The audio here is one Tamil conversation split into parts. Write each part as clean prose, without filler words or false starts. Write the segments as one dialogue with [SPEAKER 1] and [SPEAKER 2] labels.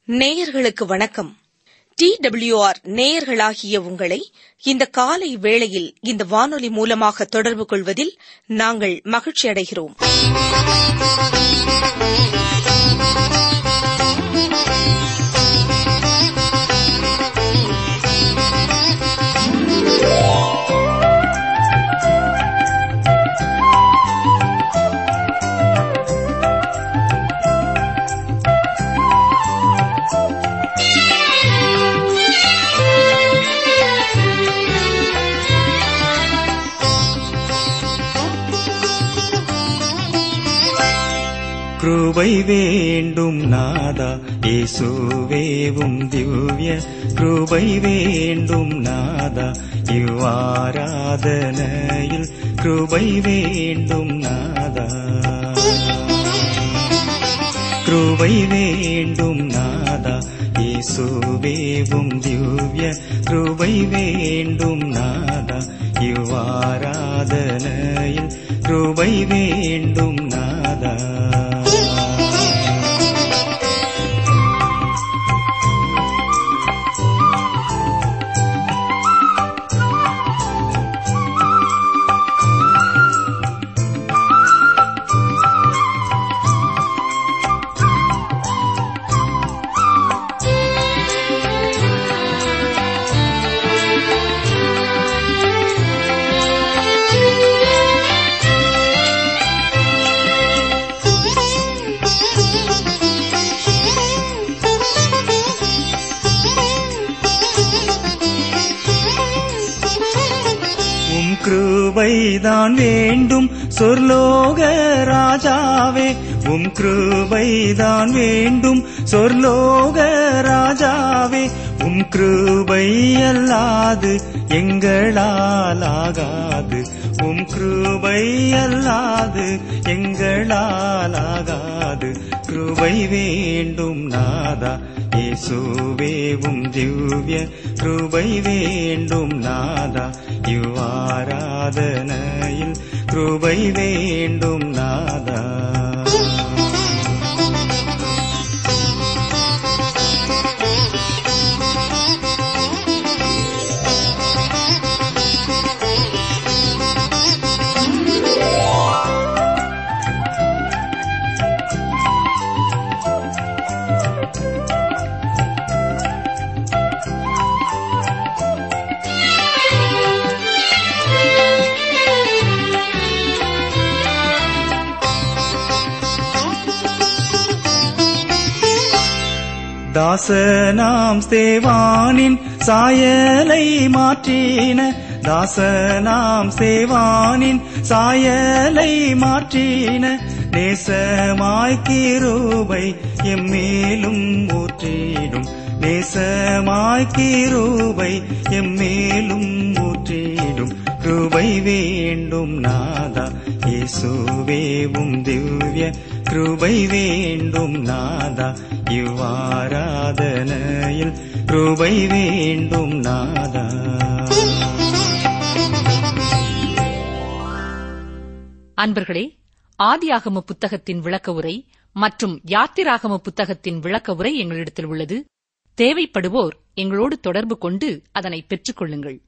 [SPEAKER 1] நேயர்களுக்கு வணக்கம். TWR நேயர்களாகிய உங்களை இந்த காலை வேளையில் இந்த வானொலி மூலமாக தொடர்பு கொள்வதில் நாங்கள் மகிழ்ச்சி அடைகிறோம்.
[SPEAKER 2] கிருபை வேண்டும் நாதா இயேசுவேவும் திவ்ய கிருபை வேண்டும் நாதா இவ்வாராதனையில் கிருபை வேண்டும் நாதா. கிருபை வேண்டும் நாதா இயேசுவேவும் திவ்ய கிருபை வேண்டும் நாதா இவ்வாராதனையில் கிருபை வேண்டும் நாதா. கிருபைதான் வேண்டும் சொர்லோக ராஜாவே, உம் கிருபைதான் வேண்டும் சொர்லோக ராஜாவே. உம் கிருபை அல்லாது எங்களால் ஆகாது, உம் கிருபை அல்லாது எங்களால் ஆகாது. கிருபை வேண்டும் நாதா இயேசுவேவும் திவ்ய கிருபை வேண்டும் நாதா இவ்வாராதனையில் கிருபை வேண்டும் நாதா. தாசனாம் சேவானின் சாயலை மாற்றின, தாசனாம் சேவானின் சாயலை மாற்றின. நேசமாய் கிருபை எம்மேலும் ஊற்றிடும், நேசமாய் கிருபை எம்மேலும் ஊற்றிடும். கிருபை வேண்டும் நாதா இயேசுவேவும் திவ்ய கிருபை வேண்டும் நாதா இவ்வாராதனையில் கிருபை வேண்டும் நாதா.
[SPEAKER 3] அன்பர்களே, ஆதியாகம புத்தகத்தின் விளக்க உரை மற்றும் யாத்திராகம புத்தகத்தின் விளக்க உரை எங்களிடத்தில் உள்ளது. தேவைப்படுவோர் எங்களோடு தொடர்பு கொண்டு அதனை பெற்றுக் கொள்ளுங்கள்.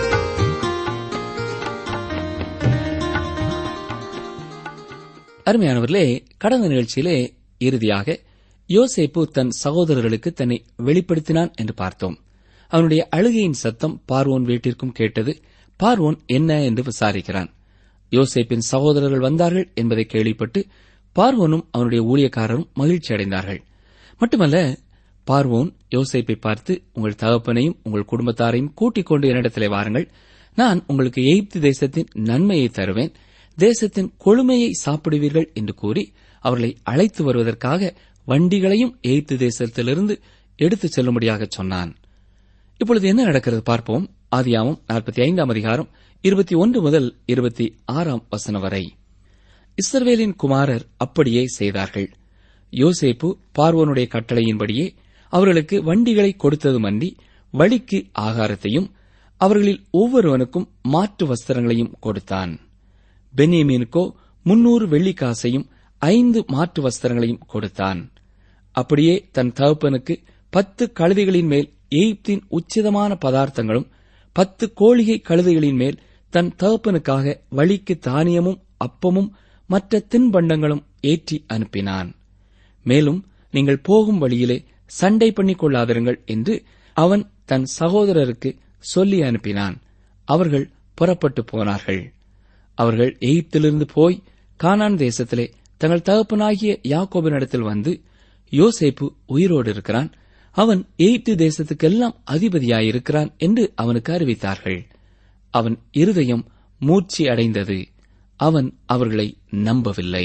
[SPEAKER 4] அருமையானவர்களே, கடந்த நிகழ்ச்சியிலே இறுதியாக யோசேப்பு தன் சகோதரர்களுக்கு தன்னை வெளிப்படுத்தினான் என்று பார்த்தோம். அவனுடைய அழுகையின் சத்தம் பார்வோன் வீட்டிற்கும் கேட்டது. பார்வோன் என்ன என்று விசாரிக்கிறான். யோசேப்பின் சகோதரர்கள் வந்தார்கள் என்பதை கேள்விப்பட்டு பார்வோனும் அவனுடைய ஊழியக்காரரும் மகிழ்ச்சி அடைந்தார்கள். மட்டுமல்ல, பார்வோன் யோசேப்பை பார்த்து, உங்கள் தகப்பனையும் உங்கள் குடும்பத்தாரையும் கூட்டிக் கொண்டு என்னிடத்திலே வாருங்கள், நான் உங்களுக்கு எகிப்து தேசத்தின் நன்மையை தருவேன், தேசத்தின் கொழுமையை சாப்பிடுவீர்கள் என்று கூறி அவர்களை அழைத்து வருவதற்காக வண்டிகளையும் எகிப்து தேசத்திலிருந்து எடுத்துச் செல்லும்படியாக சொன்னான். இப்பொழுது என்ன நடக்கிறது பார்ப்போம். ஆதியாகமம் 45 அதிகாரம் 21 முதல் 26 வசனம் வரை. இஸ்ரவேலின் குமாரர் அப்படியே செய்தார்கள். யோசேப்பு பார்வோனுடைய கட்டளையின்படியே அவர்களுக்கு வண்டிகளை கொடுத்ததுமன்றி வழிக்கு ஆகாரத்தையும் அவர்களில் ஒவ்வொருவனுக்கும் மாற்று வஸ்திரங்களையும் கொடுத்தான். பென்யமீனுக்கோ 300 வெள்ளிக்காசையும் 5 மாற்று வஸ்திரங்களையும் கொடுத்தான். அப்படியே தன் தகப்பனுக்கு 10 கழுதைகளின் மேல் எகிப்தின் உச்சிதமான பதார்த்தங்களும் 10 கோழிகை கழுதைகளின் மேல் தன் தகப்பனுக்காக வழிக்கு தானியமும் அப்பமும் மற்ற தின்பண்டங்களும் ஏற்றி அனுப்பினான். மேலும் நீங்கள் போகும் வழியிலே சண்டை பண்ணிக் கொள்ளாதிருங்கள் என்று அவன் தன் சகோதரருக்கு சொல்லி அனுப்பினான். அவர்கள் புறப்பட்டு போனார்கள். அவர்கள் எகிப்திலிருந்து போய் கானான் தேசத்திலே தங்கள் தகப்பனாகிய யாக்கோபினிடத்தில் வந்து, யோசேப்பு உயிரோடு இருக்கிறான், அவன் எகிப்து தேசத்துக்கெல்லாம் அதிபதியாயிருக்கிறான் என்று அவனுக்கு அறிவித்தார்கள். அவன் இருதயம் மூர்ச்சி அடைந்தது. அவன் அவர்களை நம்பவில்லை.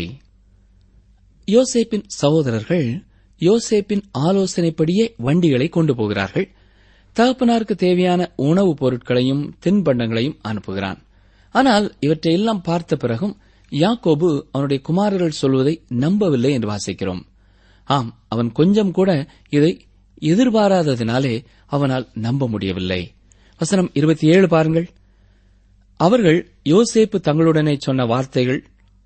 [SPEAKER 4] யோசேப்பின் சகோதரர்கள் யோசேப்பின் ஆலோசனைப்படியே வண்டிகளை கொண்டு போகிறார்கள். தகப்பனாருக்கு தேவையான உணவுப் பொருட்களையும் தின்பண்டங்களையும் அனுப்புகிறான். ஆனால் இவற்றையெல்லாம் பார்த்த பிறகும் யாக்கோபு அவனுடைய குமாரர்கள் சொல்வதை நம்பவில்லை என்று வாசிக்கிறோம். ஆம், அவன் கொஞ்சம் கூட இதை எதிர்பாராததினாலே அவனால் நம்ப முடியவில்லை. வசனம் 27 பாருங்கள். அவர்கள் யோசேப்பு தங்களுடனே சொன்ன வார்த்தைகள்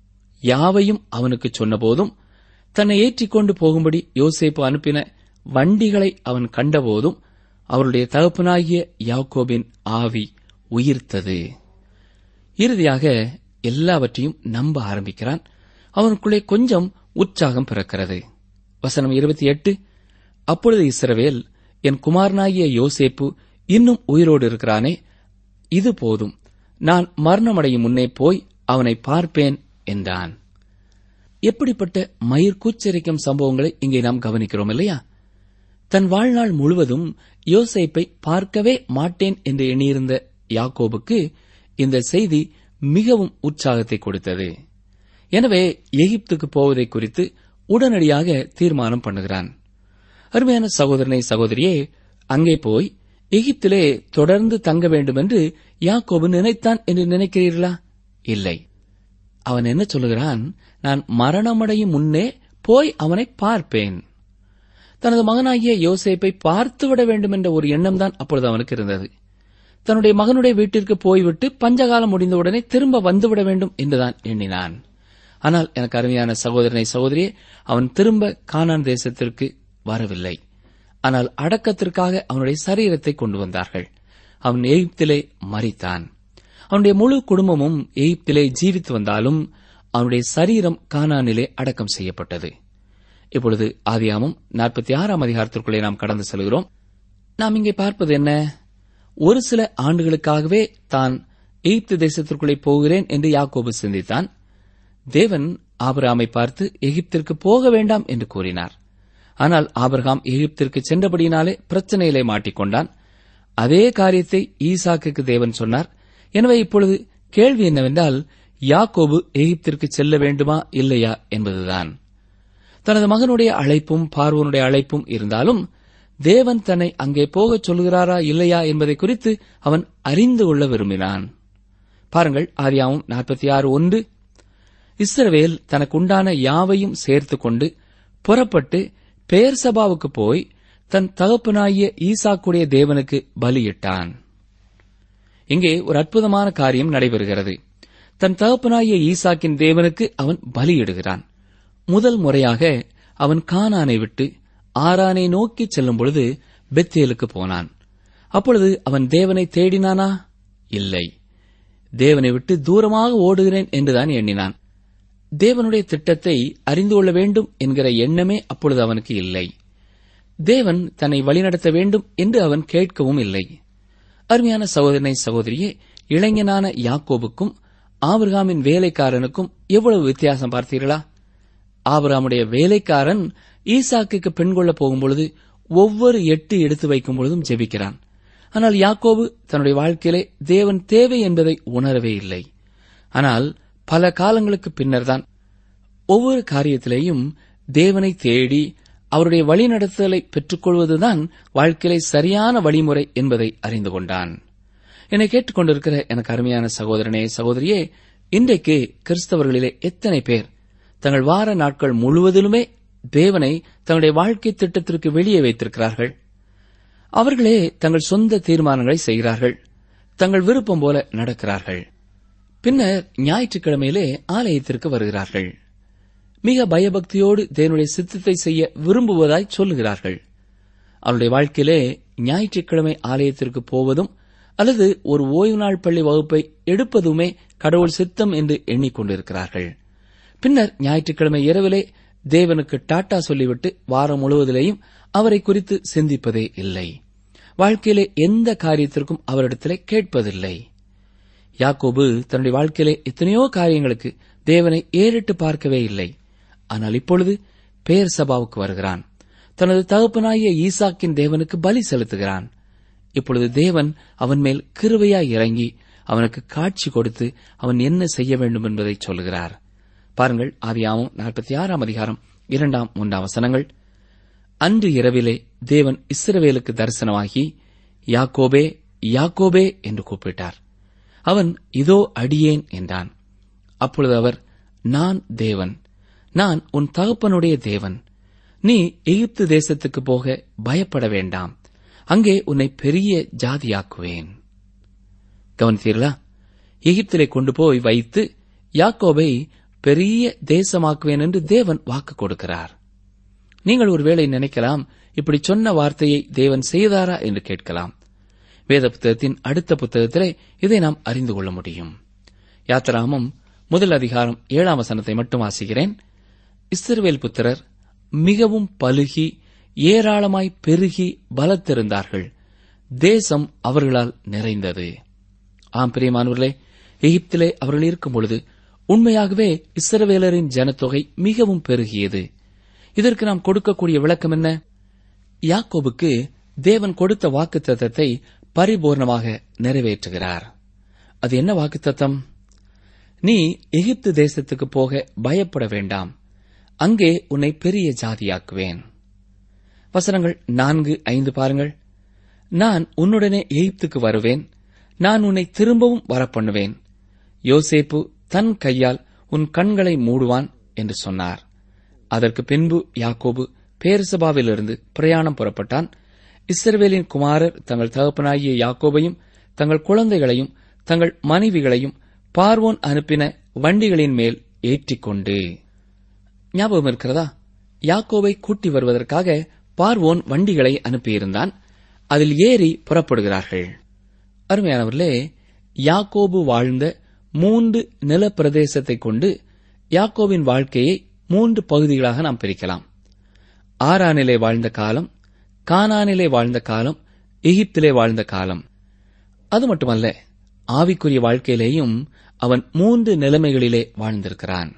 [SPEAKER 4] யாவையும் அவனுக்கு சொன்னபோதும், தன்னை ஏற்றிக்கொண்டு போகும்படி யோசேப்பு அனுப்பின வண்டிகளை அவன் கண்டபோதும், அவருடைய தகப்பனாகிய யாக்கோபின் ஆவி உயிர்த்தது. இறுதியாக எல்லாவற்றையும் நம்ப ஆரம்பிக்கிறான். அவனுக்குள்ளே கொஞ்சம் உற்சாகம் பிறக்கிறது. வசனம் 28. அப்பொழுது இஸ்ரவேல், என் குமாரனாகிய யோசேப்பு இன்னும் உயிரோடு இருக்கிறானே, இது போதும், நான் மரணமடையும் முன்னே போய் அவனை பார்ப்பேன் என்றான். எப்படிப்பட்ட மயிர் கூச்சரிக்கும் சம்பவங்களை இங்கே நாம் கவனிக்கிறோம் இல்லையா? தன் வாழ்நாள் முழுவதும் யோசேப்பை பார்க்கவே மாட்டேன் என்று எண்ணியிருந்த யாக்கோபுக்கு இந்த செய்தி மிகவும் உற்சாகத்தை கொடுத்தது. எனவே எகிப்துக்கு போவதை குறித்து உடனடியாக தீர்மானம் பண்ணுகிறான். அருமையான சகோதரனை சகோதரியே, அங்கே போய் எகிப்திலே தொடர்ந்து தங்க வேண்டும் என்று யாக்கோபு நினைத்தான் என்று நினைக்கிறீர்களா? இல்லை. அவன் என்ன சொல்லுகிறான்? நான் மரணமடையும் முன்னே போய் அவனை பார்ப்பேன். தனது மகனாகிய யோசேப்பை பார்த்துவிட வேண்டும் என்ற ஒரு எண்ணம் தான் அப்பொழுது அவனுக்கு இருந்தது. தன்னுடைய மகனுடைய வீட்டிற்கு போய்விட்டு பஞ்சகாலம் முடிந்தவுடனே திரும்ப வந்துவிட வேண்டும் என்றுதான் எண்ணினான். ஆனால் எனக்கு அருமையான சகோதரனை சகோதரியே, அவன் திரும்ப கானான் தேசத்திற்கு வரவில்லை. ஆனால் அடக்கத்திற்காக அவனுடைய சரீரத்தை கொண்டு வந்தார்கள். அவன் எகிப்திலே மரித்தான். அவனுடைய முழு குடும்பமும் எகிப்திலே ஜீவித்து வந்தாலும் அவனுடைய சரீரம் கானானிலே அடக்கம் செய்யப்பட்டது. இப்பொழுது ஆதியாகமம் 46ஆம் அதிகாரத்திற்குள்ளே நாம் கடந்து செல்கிறோம். நாம் இங்கே பார்ப்பது என்ன? ஒரு சில ஆண்டுகளுக்காகவே தான் எகிப்து தேசத்திற்குள்ளே போகிறேன் என்று யாக்கோபு சிந்தித்தான். தேவன் ஆபிரகாமை பார்த்து எகிப்திற்கு போக வேண்டாம் என்று கூறினார். ஆனால் ஆபிரகாம் எகிப்திற்கு சென்றபடியினாலே பிரச்சனையிலே மாட்டிக்கொண்டான். அதே காரியத்தை ஈசாக்குக்கு தேவன் சொன்னார். எனவே இப்பொழுது கேள்வி என்னவென்றால், யாக்கோபு எகிப்திற்கு செல்ல வேண்டுமா இல்லையா என்பதுதான். தனது மகனுடைய அழைப்பும் பார்வோனுடைய அழைப்பும் இருந்தாலும் தேவன் தன்னை அங்கே போகச் சொல்கிறாரா இல்லையா என்பதை குறித்து அவன் அறிந்து கொள்ள விரும்பினான். பாருங்கள், ஆதியாகமம் 46:1. இஸ்ரவேல் தனக்குண்டான யாவையும் சேர்த்துக் கொண்டு புறப்பட்டு பெயர்சபாவுக்கு போய் தன் தகப்பனாகிய ஈசாக்குடைய தேவனுக்கு பலியிட்டான். இங்கே ஒரு அற்புதமான காரியம் நடைபெறுகிறது. தன் தகப்பனாகிய ஈசாக்கின் தேவனுக்கு அவன் பலியிடுகிறான். முதல் முறையாக அவன் கானானை விட்டு ஆரானை நோக்கி செல்லும் பொழுது பெத்தேலுக்கு போனான். அப்பொழுது அவன் தேவனை தேடினானா? இல்லை. தேவனை விட்டு தூரமாக ஓடுகிறேன் என்றுதான் எண்ணினான். தேவனுடைய திட்டத்தை அறிந்து கொள்ள வேண்டும் என்கிற எண்ணமே அப்பொழுது அவனுக்கு இல்லை. தேவன் தன்னை வழிநடத்த வேண்டும் என்று அவன் கேட்கவும் இல்லை. அருமையான சகோதரனை சகோதரியே, இளைஞனான யாக்கோபுக்கும் ஆபிரகாமின் வேலைக்காரனுக்கும் எவ்வளவு வித்தியாசம் பார்த்தீர்களா? ஆபிரகாமுடைய வேலைக்காரன் ஈசாக்குக்கு பெண் கொள்ளப் போகும்பொழுது ஒவ்வொரு எட்டு எடுத்து வைக்கும் பொழுதும் ஜெபிக்கிறான். ஆனால் யாக்கோபு தன்னுடைய வாழ்க்கையிலே தேவன் தேவை என்பதை உணரவே இல்லை. ஆனால் பல காலங்களுக்கு பின்னர்தான் ஒவ்வொரு காரியத்திலேயும் தேவனை தேடி அவருடைய வழிநடத்துதலை பெற்றுக்கொள்வதுதான் வாழ்க்கையிலே சரியான வழிமுறை என்பதை அறிந்து கொண்டான். என்னை கேட்டுக்கொண்டிருக்கிற எனக்கு அருமையான சகோதரனே சகோதரியே, இன்றைக்கு கிறிஸ்தவர்களிலே எத்தனை பேர் தங்கள் வார நாட்கள் முழுவதிலுமே தேவனை தங்களுடைய வாழ்க்கை திட்டத்திற்கு வெளியே வைத்திருக்கிறார்கள்? அவர்களே தங்கள் சொந்த தீர்மானங்களை செய்கிறார்கள், தங்கள் விருப்பம் போல நடக்கிறார்கள். பின்னர் ஞாயிற்றுக்கிழமையிலே ஆலயத்திற்கு வருகிறார்கள். மிக பயபக்தியோடு தேவனுடைய சித்தத்தை செய்ய விரும்புவதாய் சொல்லுகிறார்கள். அவருடைய வாழ்க்கையிலே ஞாயிற்றுக்கிழமை ஆலயத்திற்கு போவதும் அல்லது ஒரு ஓய்வு நாள் பள்ளி வகுப்பை எடுப்பதுமே கடவுள் சித்தம் என்று எண்ணிக்கொண்டிருக்கிறார்கள். பின்னர் ஞாயிற்றுக்கிழமை இரவிலே தேவனுக்கு டாட்டா சொல்லிவிட்டு வாரம் முழுவதிலேயும் அவரை குறித்து சிந்திப்பதே இல்லை. வாழ்க்கையிலே எந்த காரியத்திற்கும் அவரிடத்திலே கேட்பதில்லை. யாக்கோபு தன்னுடைய வாழ்க்கையிலே எத்தனையோ காரியங்களுக்கு தேவனை ஏறிட்டு பார்க்கவே இல்லை. ஆனால் இப்பொழுது பெயர் சபாவுக்கு வருகிறான். தனது தகப்பனாகிய ஈசாக்கின் தேவனுக்கு பலி செலுத்துகிறான். இப்பொழுது தேவன் அவன் மேல் கிருபையாய் இறங்கி அவனுக்கு காட்சி கொடுத்து அவன் என்ன செய்ய வேண்டும் என்பதை சொல்லுகிறார். பாருங்கள், ஆதியாகமம் 46 அதிகாரம் 2, 3 வசனங்கள். அன்று இரவிலே தேவன் இஸ்ரவேலுக்கு தரிசனமாகி, யாக்கோபே, யாக்கோபே என்று கூப்பிட்டார். அவன், இதோ அடியேன் என்றான். அப்பொழுது அவர், நான் தேவன், நான் உன் தகப்பனுடைய தேவன். நீ எகிப்து தேசத்துக்கு போக பயப்பட வேண்டாம். அங்கே உன்னை பெரிய ஜாதியாக்குவேன். கவனித்தீர்களா? எகிப்திலே கொண்டு போய் வைத்து யாக்கோபை பெரிய தேசமாக்குவேன் என்று தேவன் வாக்கு கொடுக்கிறார். நீங்கள் ஒருவேளை நினைக்கலாம், இப்படி சொன்ன வார்த்தையை தேவன் செய்தாரா என்று கேட்கலாம். வேத புத்தகத்தின் அடுத்த புத்தகத்திலே இதை நாம் அறிந்து கொள்ள முடியும். யாத்திராகமம் 1 அதிகாரம் 7 வசனத்தை மட்டும் வாசிக்கிறேன். இஸ்ரவேல் புத்திரர் மிகவும் பலுகி ஏராளமாய் பெருகி பலத்திருந்தார்கள். தேசம் அவர்களால் நிறைந்தது. ஆம் பிரியமானவர்களே, எகிப்திலே அவர்கள் இருக்கும் பொழுது உண்மையாகவே இஸ்ரவேலரின் ஜனத்தொகை மிகவும் பெருகியது. இதற்கு நாம் கொடுக்கக்கூடிய விளக்கம் என்ன? யாக்கோபுக்கு தேவன் கொடுத்த வாக்குத்தத்தத்தை பரிபூர்ணமாக நிறைவேற்றுகிறார். அது என்ன வாக்குத்தத்தம்? நீ எகிப்து தேசத்துக்கு போக பயப்பட வேண்டாம், அங்கே உன்னை பெரிய ஜாதியாக்குவேன். வசனங்கள் 4, 5 பாருங்கள். நான் உன்னுடனே எகிப்துக்கு வருவேன், நான் உன்னை திரும்பவும் வரப்பண்ணுவேன். யோசேப்பு தன் கையால் உன் கண்களை மூடுவான் என்று சொன்னார். அதற்கு பின்பு யாக்கோபு பேர்சபாவிலிருந்து பிரயாணம் புறப்பட்டான். இஸ்ரவேலின் குமாரர் தங்கள் தகப்பனாகிய யாக்கோபையும் தங்கள் குழந்தைகளையும் தங்கள் மனைவிகளையும் பார்வோன் அனுப்பின வண்டிகளின் மேல் ஏற்றிக்கொண்டு. ஞாபகம் இருக்கிறதா? யாக்கோபை கூட்டி வருவதற்காக பார்வோன் வண்டிகளை அனுப்பியிருந்தான். அதில் ஏறி புறப்படுகிறார்கள். அருமையானவர்களே, யாக்கோபு வாழ்ந்த 3 நிலப்பிரதேசத்தை கொண்டு யாக்கோபின் வாழ்க்கையை 3 பகுதிகளாக நாம் பிரிக்கலாம். ஆரானிலே வாழ்ந்த காலம், கானானிலே வாழ்ந்த காலம், எகிப்திலே வாழ்ந்த காலம். அது மட்டுமல்ல, ஆவிக்குரிய வாழ்க்கையிலேயும் அவன் 3 நிலைமைகளிலே வாழ்ந்திருக்கிறான்.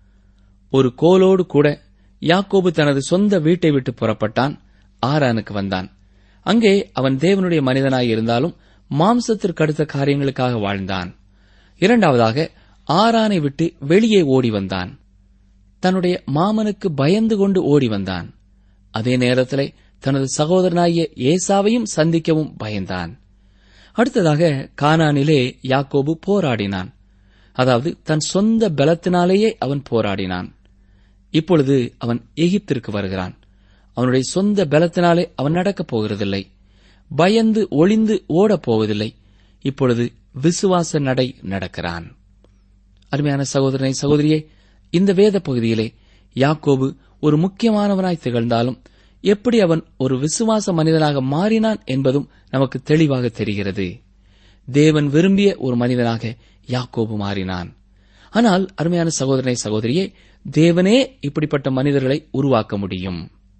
[SPEAKER 4] ஒரு கோலோடு கூட யாக்கோபு தனது சொந்த வீட்டை விட்டு புறப்பட்டான், ஆரானுக்கு வந்தான். அங்கே அவன் தேவனுடைய மனிதனாய் இருந்தாலும் மாம்சத்திற்கு அடுத்த காரியங்களுக்காக வாழ்ந்தான். இரண்டாவதாக, ஆரானை விட்டு வெளியே ஓடி வந்தான். தன்னுடைய மாமனுக்கு பயந்து கொண்டு ஓடி வந்தான். அதே நேரத்திலே தனது சகோதரனாகிய ஏசாவையும் சந்திக்கவும் பயந்தான். அடுத்ததாக, கானானிலே யாக்கோபு போராடினான். அதாவது தன் சொந்த பலத்தினாலேயே அவன் போராடினான். இப்பொழுது அவன் எகிப்திற்கு வருகிறான். அவனுடைய சொந்த பலத்தினாலே அவன் நடக்கப் போகிறதில்லை. பயந்து ஒளிந்து ஓடப் போவதில்லை. இப்பொழுது விசுவாச நடை நடக்கிறான். அருமையான சகோதரனை, சகோதரியே, இந்த வேத பகுதியிலே யாக்கோபு ஒரு முக்கியமானவனாய் திகழ்ந்தாலும் எப்படி அவன் ஒரு விசுவாச மனிதனாக மாறினான் என்பதும் நமக்கு தெளிவாக தெரிகிறது. தேவன் விரும்பிய ஒரு மனிதனாக யாக்கோபு மாறினான். ஆனால் அருமையான சகோதரனை, சகோதரியே, தேவனே இப்படிப்பட்ட மனிதர்களை உருவாக்க முடியும்.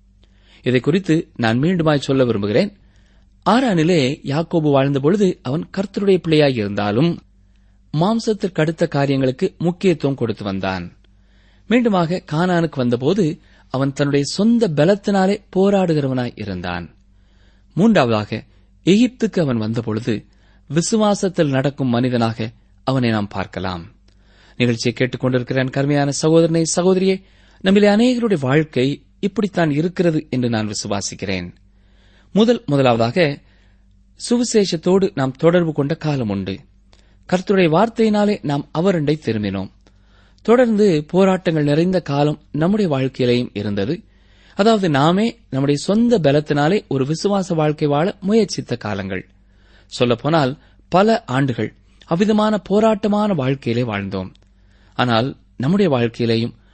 [SPEAKER 4] இதை குறித்து நான் மீண்டுமாய் சொல்ல விரும்புகிறேன். ஆரானிலே யாக்கோபு வாழ்ந்தபொழுது அவன் கர்த்தருடைய பிள்ளையாய் இருந்தாலும் மாம்சத்திற்கு அடுத்த காரியங்களுக்கு முக்கியத்துவம் கொடுத்து வந்தான். மீண்டுமாக கானானுக்கு வந்தபோது அவன் தன்னுடைய சொந்த பலத்தினாலே போராடுகிறவனாய் இருந்தான். மூன்றாவதாக, எகிப்துக்கு அவன் வந்தபொழுது விசுவாசத்தில் நடக்கும் மனிதனாக அவனை நாம் பார்க்கலாம். நிகழ்ச்சியை கேட்டுக் கொண்டிருக்கிற கருமையான சகோதரனை, சகோதரியே, நம்மிலே அநேகருடைய வாழ்க்கை இப்படித்தான் இருக்கிறது என்று நான் விசுவாசிக்கிறேன். முதலாவதாக, சுவிசேஷத்தோடு நாம் தொடர்பு கொண்ட காலம் உண்டு. கர்த்தருடைய வார்த்தையினாலே நாம் அவரண்டை திரும்பினோம். தொடர்ந்து போராட்டங்கள் நிறைந்த காலம் நம்முடைய வாழ்க்கையிலேயும் இருந்தது. அதாவது நாமே நம்முடைய சொந்த பலத்தினாலே ஒரு விசுவாச வாழ்க்கை வாழ முயற்சித்த காலங்கள். சொல்லப்போனால் பல ஆண்டுகள் அவ்விதமான போராட்டமான வாழ்க்கையிலே வாழ்ந்தோம். ஆனால் நம்முடைய வாழ்க்கையிலேயும்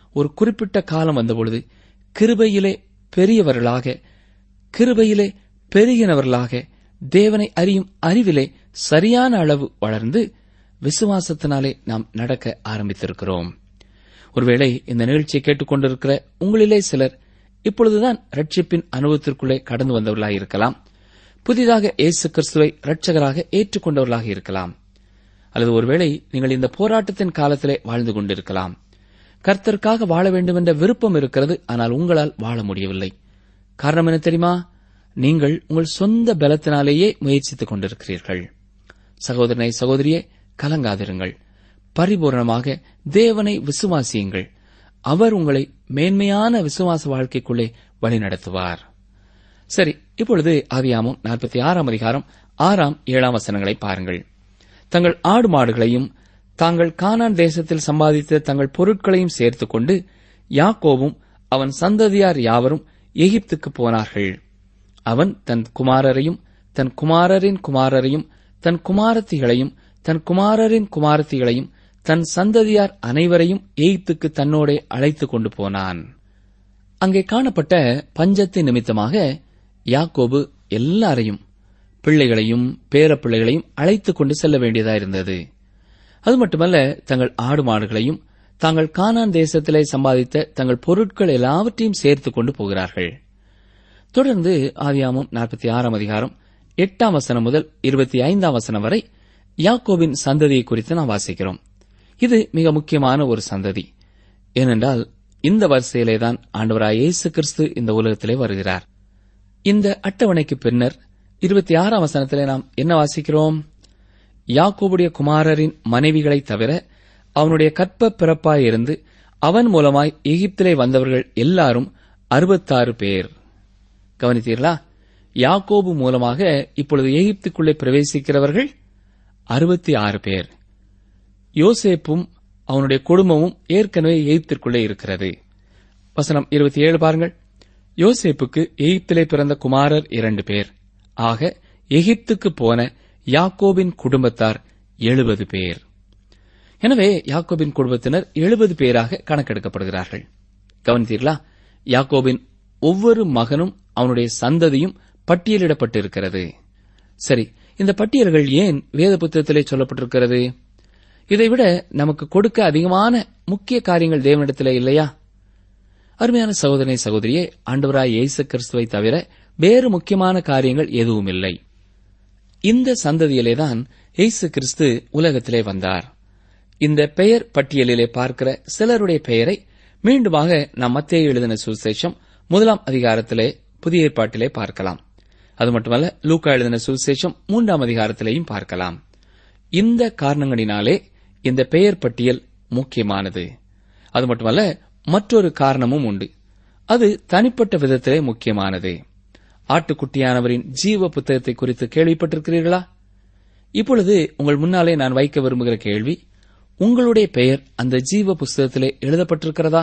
[SPEAKER 4] ஒரு குறிப்பிட்ட காலம் வந்தபொழுது கிருபையிலே பெரியவர்களாக, கிருபையிலே பெருகினவர்களாக, தேவனை அறியும் அறிவிலே சரியான அளவு வளர்ந்து விசுவாசத்தினாலே நாம் நடக்க ஆரம்பித்திருக்கிறோம். ஒருவேளை இந்த நிகழ்ச்சியை கேட்டுக்கொண்டிருக்கிற உங்களிலே சிலர் இப்பொழுதுதான் ரட்சிப்பின் அனுபவத்திற்குள்ளே கடந்து வந்தவர்களாயிருக்கலாம். புதிதாக இயேசு கிறிஸ்துவை இரட்சகராக ஏற்றுக்கொண்டவர்களாக இருக்கலாம். அல்லது ஒருவேளை நீங்கள் இந்த போராட்டத்தின் காலத்திலே வாழ்ந்து கொண்டிருக்கலாம். கர்த்தருக்காக வாழ வேண்டும் என்ற விருப்பம் இருக்கிறது, ஆனால் உங்களால் வாழ முடியவில்லை. காரணம் என்ன தெரியுமா? நீங்கள் உங்கள் சொந்த பலத்தினாலேயே முயற்சித்துக் கொண்டிருக்கிறீர்கள். சகோதரனை, சகோதரியே, கலங்காதிருங்கள். பரிபூர்ணமாக தேவனை விசுவாசியுங்கள். அவர் உங்களை மேன்மையான விசுவாச வாழ்க்கைக்குள்ளே வழிநடத்துவார். சரி, இப்பொழுது ஆதியாகமம் 46 அதிகாரம் 6, 7 வசனங்களை பாருங்கள். தங்கள் ஆடு மாடுகளையும் தாங்கள் கானான் தேசத்தில் சம்பாதித்த தங்கள் பொருட்களையும் சேர்த்துக் கொண்டு யாக்கோபும் அவன் சந்ததியார் யாவரும் எகிப்துக்கு போனார்கள். அவன் தன் குமாரரையும் தன் குமாரரின் குமாரரையும் தன் குமாரத்திகளையும் தன் குமாரரின் குமாரத்திகளையும் தன் சந்ததியார் அனைவரையும் எகிப்துக்கு தன்னோடே அழைத்துக் கொண்டு போனான். அங்கே காணப்பட்ட பஞ்சத்தின் நிமித்தமாக யாக்கோபு எல்லாரையும், பிள்ளைகளையும் பேரப்பிள்ளைகளையும் அழைத்துக் கொண்டு செல்ல வேண்டியதாயிருந்தது. அது மட்டுமல்ல, தங்கள் ஆடு மாடுகளையும் தாங்கள் கானான் தேசத்திலே சம்பாதித்த தங்கள் பொருட்கள் எல்லாவற்றையும் சேர்த்துக் கொண்டு போகிறார்கள். தொடர்ந்து ஆதியாகமம் 46 அதிகாரம் 8 வசனம் முதல் 25 வசனம் வரை யாக்கோபின் சந்ததியை குறித்து நாம் வாசிக்கிறோம். இது மிக முக்கியமான ஒரு சந்ததி. ஏனென்றால் இந்த வரிசையிலேதான் ஆண்டவராய் இயேசு கிறிஸ்து இந்த உலகத்திலே வருகிறார். இந்த அட்டவணைக்கு பின்னர் 26 வசனத்திலே நாம் என்ன வாசிக்கிறோம்? யாக்கோபுடைய குமாரரின் மனைவிகளைத் தவிர அவனுடைய கற்ப பிறப்பாயிருந்து அவன் மூலமாய் எகிப்திலே வந்தவர்கள் எல்லாரும் 66 பேர். கவனித்தீர்களா? யாக்கோபு மூலமாக இப்பொழுது எகிப்துக்குள்ளே பிரவேசிக்கிறவர்கள் 66 பேர். யோசேப்பும் அவனுடைய குடும்பமும் ஏற்கனவே எகிப்திற்குள்ளே இருக்கிறது. வசனம் 27 பாருங்கள். யோசேப்புக்கு எகிப்திலே பிறந்த குமாரர் 2 பேர். ஆக எகிப்துக்கு போன யாக்கோபின் குடும்பத்தார் 70 பேர். எனவே யாக்கோபின் குடும்பத்தினர் 70 பேராக கணக்கெடுக்கப்படுகிறார்கள். கவனித்தீர்களா? யாக்கோபின் ஒவ்வொரு மகனும் அவனுடைய சந்ததியும் பட்டியலிடப்பட்டிருக்கிறது. சரி, இந்த பட்டியல்கள் ஏன் வேத புத்தகத்திலே சொல்லப்பட்டிருக்கிறது? இதைவிட நமக்கு கொடுக்க அதிகமான முக்கிய காரியங்கள் தேவனிடத்திலே இல்லையா? அருமையான சகோதரனை, சகோதரியே, ஆண்டவராய் இயேசு கிறிஸ்துவை தவிர வேறு முக்கியமான காரியங்கள் எதுவும் இல்லை. இந்த சந்ததியிலேதான் இயேசு கிறிஸ்து உலகத்திலே வந்தார். இந்த பெயர் பட்டியலிலே பார்க்கிற சிலருடைய பெயரை மீண்டுமாக நாம் மத்தேயு எழுதின சுவிசேஷம் 1 அதிகாரத்திலே புதிய ஏற்பாட்டிலே பார்க்கலாம். அது மட்டுமல்ல, லூக்கா எழுதின சுவிசேஷம் 3 அதிகாரத்திலேயும் பார்க்கலாம். இந்த காரணங்களினாலே இந்த பெயர் பட்டியல் முக்கியமானது. அது மட்டுமல்ல, மற்றொரு காரணமும் உண்டு. அது தனிப்பட்ட விதத்திலே முக்கியமானது. ஆட்டுக்குட்டியானவரின் ஜீவ புத்தகத்தை குறித்து கேள்விப்பட்டிருக்கிறீர்களா? இப்பொழுது உங்கள் முன்னாலே நான் வைக்க விரும்புகிற கேள்வி, உங்களுடைய பெயர் அந்த ஜீவ புஸ்தகத்திலே எழுதப்பட்டிருக்கிறதா?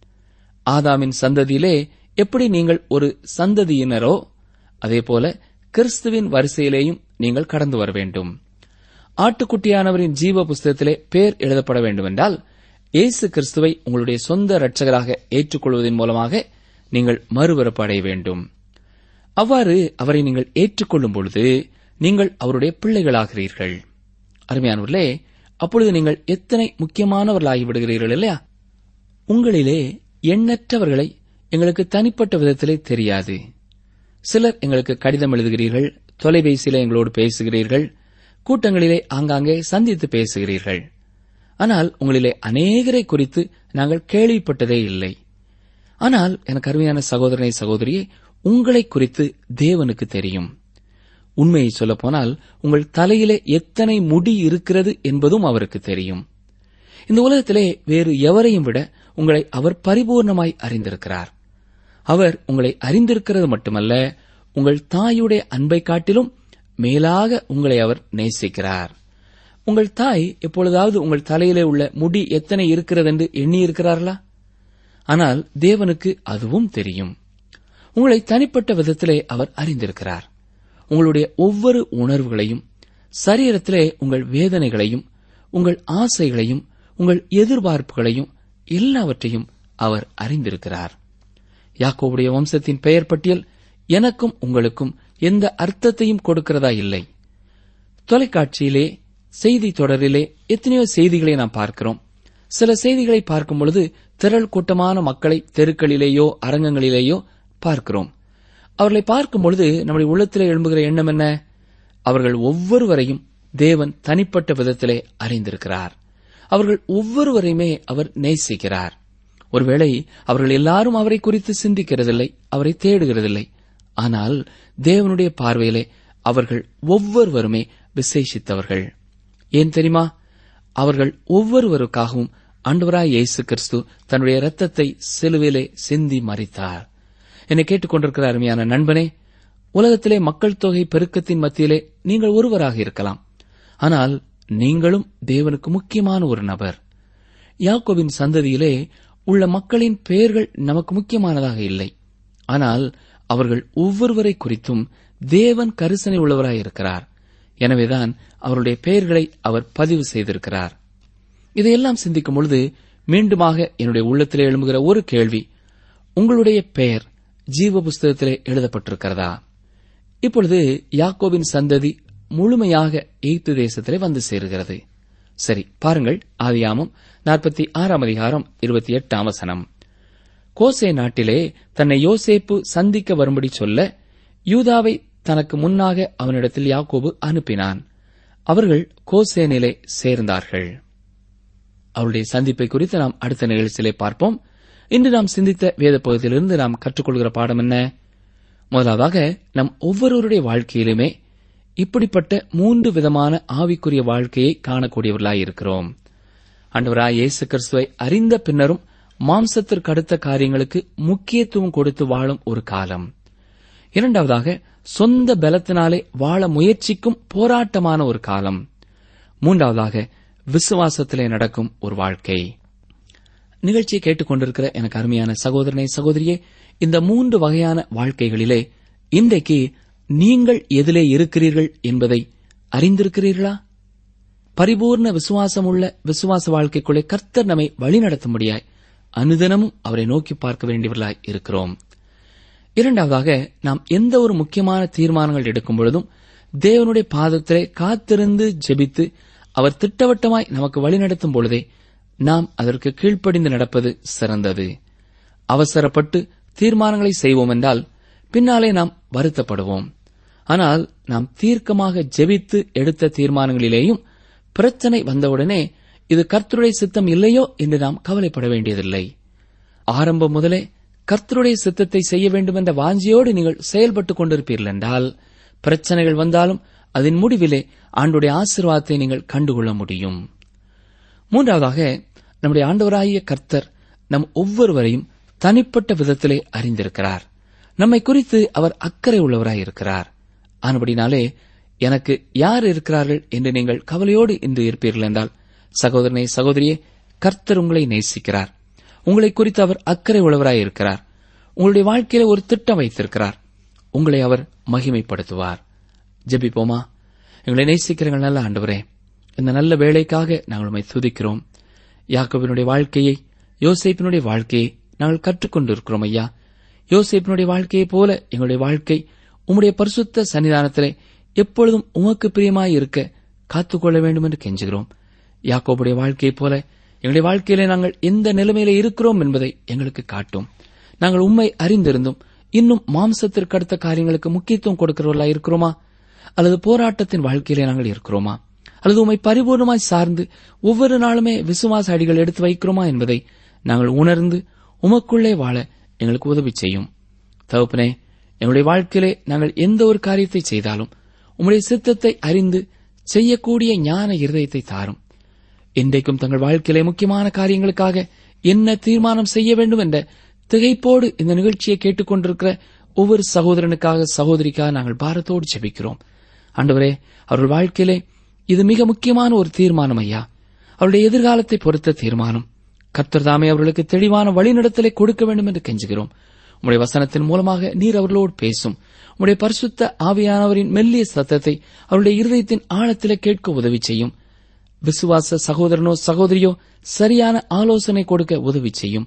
[SPEAKER 4] ஆதாமின் சந்ததியிலே எப்படி நீங்கள் ஒரு சந்ததியினரோ, அதேபோல கிறிஸ்துவின் வரிசையிலேயும் நீங்கள் கடந்து வர வேண்டும். ஆட்டுக்குட்டியானவரின் ஜீவ புஸ்தகத்திலே பெயர் எழுதப்பட வேண்டுமென்றால் இயேசு கிறிஸ்துவை உங்களுடைய சொந்த இரட்சகராக ஏற்றுக்கொள்வதன் மூலமாக நீங்கள் மறுபிறப்பு அடைய வேண்டும். அவ்வாறு அவரை நீங்கள் ஏற்றுக்கொள்ளும் பொழுது நீங்கள் அவருடைய பிள்ளைகளாகிறீர்கள். அருமையானவர்களே, அப்பொழுது நீங்கள் எத்தனை முக்கியமானவர்களாகிவிடுகிறீர்கள் இல்லையா? உங்களிலே எண்ணற்றவர்களை எங்களுக்கு தனிப்பட்ட விதத்திலே தெரியாது. சிலர் எங்களுக்கு கடிதம் எழுதுகிறீர்கள், தொலைபேசியிலே எங்களோடு பேசுகிறீர்கள், கூட்டங்களிலே ஆங்காங்கே சந்தித்து பேசுகிறீர்கள். ஆனால் உங்களிலே அநேகரை குறித்து நாங்கள் கேள்விப்பட்டதே இல்லை. ஆனால் எனக்கு அருமையான சகோதரனை, சகோதரியே, உங்களை குறித்து தேவனுக்கு தெரியும். உண்மையை சொல்லப்போனால் உங்கள் தலையிலே எத்தனை முடி இருக்கிறது என்பதும் அவருக்கு தெரியும். இந்த உலகத்திலே வேறு எவரையும் விட உங்களை அவர் பரிபூர்ணமாய் அறிந்திருக்கிறார். அவர் உங்களை அறிந்திருக்கிறது மட்டுமல்ல, உங்கள் தாயுடைய அன்பை காட்டிலும் மேலாக உங்களை அவர் நேசிக்கிறார். உங்கள் தாய் எப்பொழுதாவது உங்கள் தலையிலே உள்ள முடி எத்தனை இருக்கிறது என்று எண்ணியிருக்கிறார்களா? ஆனால் தேவனுக்கு அதுவும் தெரியும். உங்களை தனிப்பட்ட விதத்திலே அவர் அறிந்திருக்கிறார். உங்களுடைய ஒவ்வொரு உணர்வுகளையும், சரீரத்திலே உங்கள் வேதனைகளையும், உங்கள் ஆசைகளையும், உங்கள் எதிர்பார்ப்புகளையும் எல்லாவற்றையும் அவர் அறிந்திருக்கிறார். யாக்கோபுடைய வம்சத்தின் பெயர் பட்டியல் எனக்கும் உங்களுக்கும் எந்த அர்த்தத்தையும் கொடுக்கிறதா இல்லை. தொலைக்காட்சியிலே, செய்தி தொடரிலே எத்தனையோ செய்திகளை நாம் பார்க்கிறோம். சில செய்திகளை பார்க்கும் பொழுது திரள் கூட்டமான மக்களை தெருக்களிலேயோ அரங்கங்களிலேயோ பார்க்கிறோம். அவர்களை பார்க்கும் பொழுது நம்முடைய உள்ளத்திலே எழும்புகிற எண்ணம் என்ன? அவர்கள் ஒவ்வொருவரையும் தேவன் தனிப்பட்ட விதத்திலே அறிந்திருக்கிறார். அவர்கள் ஒவ்வொருவரையுமே அவர் நேசிக்கிறார். ஒருவேளை அவர்கள் எல்லாரும் அவரை குறித்து சிந்திக்கிறதில்லை, அவரை தேடுகிறதில்லை. ஆனால் தேவனுடைய பார்வையிலே அவர்கள் ஒவ்வொருவருமே விசேஷித்தவர்கள். ஏன் தெரியுமா? அவர்கள் ஒவ்வொருவருக்காகவும் ஆண்டவராய் இயேசு கிறிஸ்து தன்னுடைய இரத்தத்தை சிலுவையிலே சிந்தி மரித்தார். என்னை கேட்டுக்கொண்டிருக்கிற அருமையான நண்பனே, உலகத்திலே மக்கள் தொகை பெருக்கத்தின் மத்தியிலே நீங்கள் ஒருவராக இருக்கலாம். ஆனால் நீங்களும் தேவனுக்கு முக்கியமான ஒரு நபர். யாக்கோபின் சந்ததியிலே உள்ள மக்களின் பெயர்கள் நமக்கு முக்கியமானதாக இல்லை. ஆனால் அவர்கள் ஒவ்வொருவரை குறித்தும் தேவன் கரிசனை உள்ளவராயிருக்கிறார். எனவேதான் அவருடைய பெயர்களை அவர் பதிவு செய்திருக்கிறார். இதையெல்லாம் சிந்திக்கும் பொழுது மீண்டுமாக என்னுடைய உள்ளத்திலே எழும்புகிற ஒரு கேள்வி, உங்களுடைய பெயர் ஜீவ புஸ்தகத்திலே எழுதப்பட்டிருக்கிறதா? இப்பொழுது யாக்கோபின் சந்ததி முழுமையாக எகிப்து தேசத்திலே வந்து சேருகிறது. சரி, பாருங்கள், ஆதியாகமம் 46 அதிகாரம் 28 வசனம். கோசே நாட்டிலே தன்னை யோசேப்பு சந்திக்க வரும்படி சொல்ல யூதாவை தனக்கு முன்னாக அவனிடத்தில் யாக்கோபு அனுப்பினான். அவர்கள் கோசேனிலே சேர்ந்தார்கள். அவருடைய சந்திப்பை குறித்து நாம் அடுத்த நிகழ்ச்சியிலே பார்ப்போம். இன்று நாம் சிந்தித்த வேத பகுதியிலிருந்து நாம் கற்றுக்கொள்கிற பாடம் என்ன? முதலாவதாக, நம் ஒவ்வொருவருடைய வாழ்க்கையிலுமே இப்படிப்பட்ட 3 விதமான ஆவிக்குரிய வாழ்க்கையை காணக்கூடியவர்களாயிருக்கிறோம். ஆண்டவராய் இயேசு கிறிஸ்துவை அறிந்த பின்னரும் மாம்சத்திற்கு அடுத்த காரியங்களுக்கு முக்கியத்துவம் கொடுத்து வாழும் ஒரு காலம். இரண்டாவதாக, சொந்த பலத்தினாலே வாழ முயற்சிக்கும் போராட்டமான ஒரு காலம். மூன்றாவதாக, விசுவாசத்திலே நடக்கும் ஒரு வாழ்க்கை. நிகழ்ச்சியை கேட்டுக்கொண்டிருக்கிற எனக்கு அருமையான சகோதரனே, சகோதரியே, இந்த 3 வகையான வாழ்க்கைகளிலே இன்றைக்கு நீங்கள் எதிலே இருக்கிறீர்கள் என்பதை அறிந்திருக்கிறீர்களா? பரிபூர்ண விசுவாசமுள்ள விசுவாச வாழ்க்கைக்குள்ளே கர்த்தர் நம்மை வழிநடத்தும்படியாய் அனுதினமும் அவரை நோக்கி பார்க்க வேண்டியவர்களாய் இருக்கிறோம். இரண்டாவதாக, நாம் எந்த ஒரு முக்கியமான தீர்மானங்கள் எடுக்கும் பொழுதும் தேவனுடைய பாதத்திலே காத்திருந்து ஜெபித்து அவர் திட்டவட்டமாய் நமக்கு வழிநடத்தும் பொழுதே நாம் அதற்கு கீழ்ப்படிந்து நடப்பது சிறந்தது. அவசரப்பட்டு தீர்மானங்களை செய்வோம் என்றால் பின்னாலே நாம் வருத்தப்படுவோம். ஆனால் நாம் தீர்க்கமாக ஜெபித்து எடுத்த தீர்மானங்களிலேயும் பிரச்சனை வந்தவுடனே இது கர்த்தருடைய சித்தம் இல்லையோ என்று நாம் கவலைப்பட வேண்டியதில்லை. ஆரம்பம் முதலே கர்த்தருடைய சித்தத்தை செய்ய வேண்டும் என்ற வாஞ்சியோடு நீங்கள் செயல்பட்டுக் கொண்டிருப்பீர்கள் என்றால் பிரச்சனைகள் வந்தாலும் அதன் முடிவிலே ஆண்டுடைய ஆசீர்வாதத்தை நீங்கள் கண்டுகொள்ள முடியும். மூன்றாவதாக, நம்முடைய ஆண்டவராகிய கர்த்தர் நம் ஒவ்வொருவரையும் தனிப்பட்ட விதத்திலே அறிந்திருக்கிறார். நம்மை குறித்து அவர் அக்கறை உள்ளவராயிருக்கிறார். ஆனபடினாலே எனக்கு யார் இருக்கிறார்கள் என்று நீங்கள் கவலையோடு இன்று இருப்பீர்கள் என்றால், சகோதரனே, சகோதரியே, கர்த்தர் உங்களை நேசிக்கிறார். உங்களை குறித்து அவர் அக்கறை உள்ளவராயிருக்கிறார். உங்களுடைய வாழ்க்கையில ஒரு திட்டம் வைத்திருக்கிறார். உங்களை அவர் மகிமைப்படுத்துவார். ஜெபிப்போமா? எங்களை நேசிக்கிறீர்கள் நல்ல ஆண்டவரே, இந்த நல்ல வேலைக்காக நாங்கள் உம்மை துதிக்கிறோம். யாக்கோபினுடைய வாழ்க்கையை, யோசேப்பினுடைய வாழ்க்கையை நாங்கள் கற்றுக்கொண்டிருக்கிறோம் ஐயா. யோசேப்பினுடைய வாழ்க்கையைப் போல எங்களுடைய வாழ்க்கை உம்முடைய பரிசுத்த சன்னிதானத்திலே எப்பொழுதும் உமக்கு பிரியமாய் இருக்க காத்துக்கொள்ள வேண்டும் என்று கெஞ்சுகிறோம். யாக்கோபுடைய வாழ்க்கையைப் போல எங்களுடைய வாழ்க்கையிலே நாங்கள் எந்த நிலைமையிலே இருக்கிறோம் என்பதை எங்களுக்கு காட்டும். நாங்கள் உம்மை அறிந்திருந்தும் இன்னும் மாம்சத்திற்கு அடுத்த காரியங்களுக்கு முக்கியத்துவம் கொடுக்கிறவர்களாய் இருக்கிறோமா? அல்லது போராட்டத்தின் வாழ்க்கையிலே நாங்கள் இருக்கிறோமா? அல்லது உம்மை பரிபூர்ணமாய் சார்ந்து ஒவ்வொரு நாளுமே விசுவாச அடிகள் எடுத்து வைக்கிறோமா என்பதை நாங்கள் உணர்ந்து உமக்குள்ளே வாழ எங்களுக்கு உதவி செய்யும். தகப்பனே, எங்களுடைய வாழ்க்கையிலே நாங்கள் எந்த ஒரு காரியத்தை செய்தாலும் உம்முடைய சித்தத்தை அறிந்து செய்யக்கூடிய ஞான இருதயத்தை தாரும். இன்றைக்கும் தங்கள் வாழ்க்கையிலே முக்கியமான காரியங்களுக்காக என்ன தீர்மானம் செய்ய வேண்டும் என்ற திகைப்போடு இந்த நிகழ்ச்சியை கேட்டுக்கொண்டிருக்கிற ஒவ்வொரு சகோதரனுக்காக, சகோதரிக்காக நாங்கள் பாரத்தோடு ஜெபிக்கிறோம். ஆண்டவரே, அவர்கள் வாழ்க்கையிலே இது மிக முக்கியமான ஒரு தீர்மானம் ஐயா. அவருடைய எதிர்காலத்தை பொறுத்த தீர்மானம். கர்த்தர் தாமே அவர்களுக்கு தெளிவான வழிநடத்தலை கொடுக்க வேண்டும் என்று கெஞ்சுகிறோம். உம்முடைய வசனத்தின் மூலமாக நீர் அவர்களோடு பேசும். உம்முடைய பரிசுத்த ஆவியானவரின் மெல்லிய சத்தத்தை அவருடைய இருதயத்தின் ஆழத்திலே கேட்க உதவி செய்யும். விசுவாச சகோதரனோ சகோதரியோ சரியான ஆலோசனை கொடுக்க உதவி செய்யும்.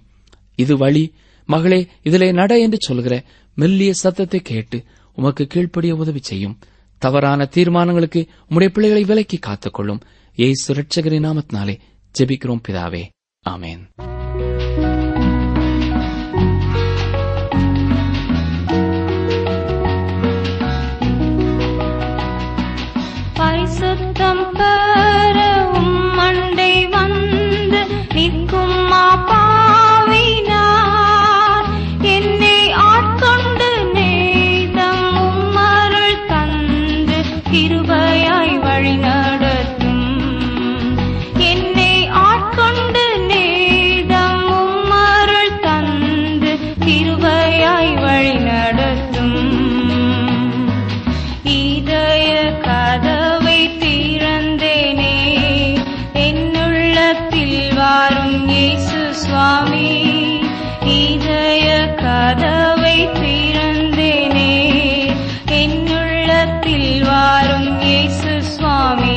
[SPEAKER 4] இது வழி, மகளே இதிலே நட என்று சொல்கிற மெல்லிய சத்தத்தை கேட்டு உமக்கு கீழ்ப்படிய உதவி செய்யும். தவறான தீர்மானங்களுக்கு உம்முடைய பிள்ளைகளை விலக்கி காத்துக்கொள்ளும். இயேசு இரட்சகரின் நாமத்தினாலே ஜெபிக்கிறோம் பிதாவே, ஆமென்.
[SPEAKER 5] பரிசுத்தம் பெற உம்மண்டை வந்து நிற்கும் பாவினார், என்னை ஆட்கொண்டு நேதம் உம்மருள் தந்து கிருபையாய் வழி நடத்தும். என்னை ஆட்கொண்டு நேதம் உம்மருள் தந்து கிருபையாய் வழி நடத்தும். இதய கதவை திறந்தேனே, என்னுள்ளத்தில் வாரும் இயேசு சுவாமி. இதய கதவை திறந்தேனே, என்னுள்ளத்தில் வாரும் இயேசு சுவாமி.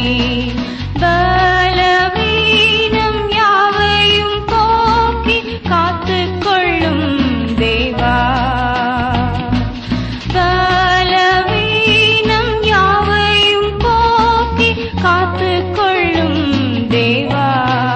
[SPEAKER 5] பலவீனம் யாவையும் போக்கி காத்துக்கொள்ளும் தேவா. பலவீனம் யாவையும் போக்கி காத்துக்கொள்ளும் தேவா.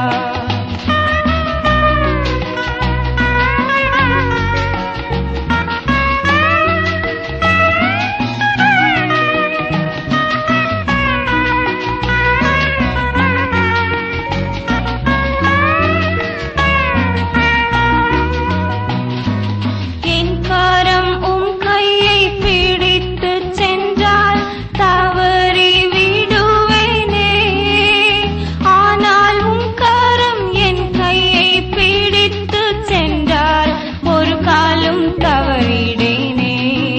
[SPEAKER 5] என் கரம் உம் கையை பிடித்து சென்றால் தவறி விடுவேனே. ஆனால் உம் கரம் என் கையை பிடித்து சென்றால் ஒரு காலும் தவறிடேனே.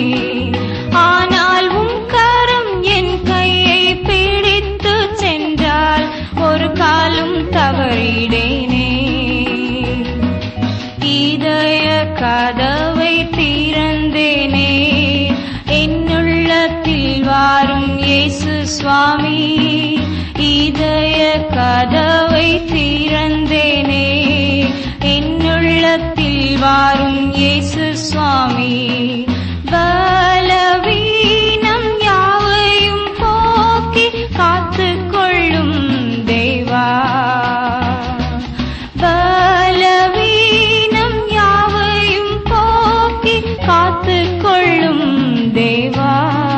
[SPEAKER 5] ஆனால் உம் கரம் என் கையை பிடித்து சென்றால் ஒரு காலும் தவறிடேனே. இதய கதவை திறந்தேனே, என்னுள்ளத்தில் வாரும் இயேசு சுவாமி. இதய கதவை திறந்தேனே, என்னுள்ளத்தில் வாரும் இயேசு சுவாமி. பலவீனம் யாவையும் போக்கி காத்துக்கொள்ளும் தேவா. பலவீனம் யாவையும் போக்கி காத்துக்கொள்ளும் தேவா.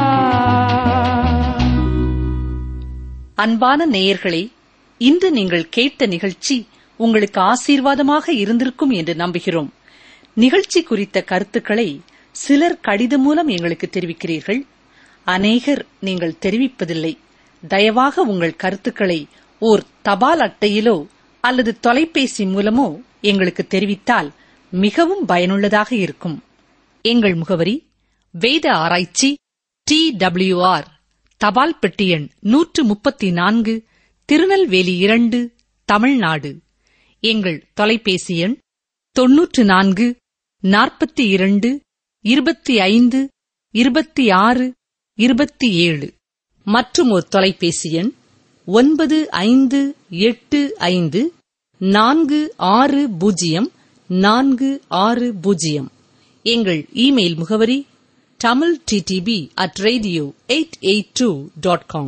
[SPEAKER 3] அன்பான நேயர்களே, இன்று நீங்கள் கேட்ட நிகழ்ச்சி உங்களுக்கு ஆசீர்வாதமாக இருந்திருக்கும் என்று நம்புகிறோம். நிகழ்ச்சி குறித்த கருத்துக்களை சிலர் கடிதம் மூலம் எங்களுக்கு தெரிவிக்கிறீர்கள். அநேகர் நீங்கள் தெரிவிப்பதில்லை. தயவாக உங்கள் கருத்துக்களை ஓர் தபால் அட்டையிலோ அல்லது தொலைபேசி மூலமோ எங்களுக்கு தெரிவித்தால் மிகவும் பயனுள்ளதாக இருக்கும். எங்கள் முகவரி: வேத ஆராய்ச்சி, TWR, தபால் பெட்டி எண் 134, திருநெல்வேலி 2, தமிழ்நாடு. எங்கள் தொலைபேசி எண் 94 42 25 26 27. மற்றும் ஒரு தொலைபேசி எண் 9585 460 460. எங்கள் இமெயில் முகவரி tamilttb@radio882.com.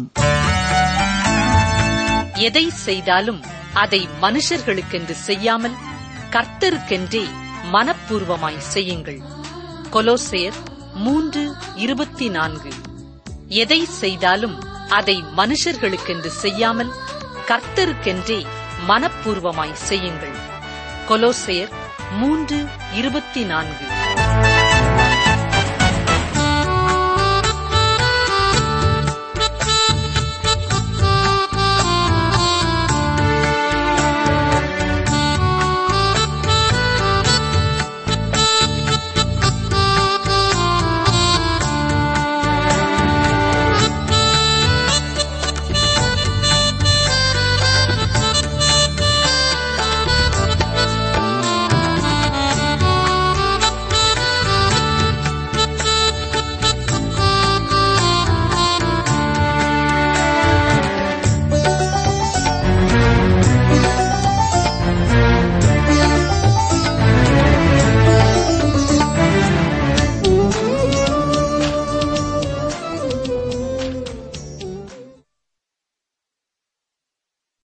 [SPEAKER 3] எதை செய்தாலும் அதை மனுஷர்களுக்கென்று செய்யாமல் கர்த்தருக்கென்றே மனப்பூர்வமாய் செய்யுங்கள். கொலோசையர் 3:24. எதை செய்தாலும் அதை மனுஷர்களுக்கென்று செய்யாமல் கர்த்தருக்கென்றே மனப்பூர்வமாய் செய்யுங்கள். கொலோசையர் 3:24.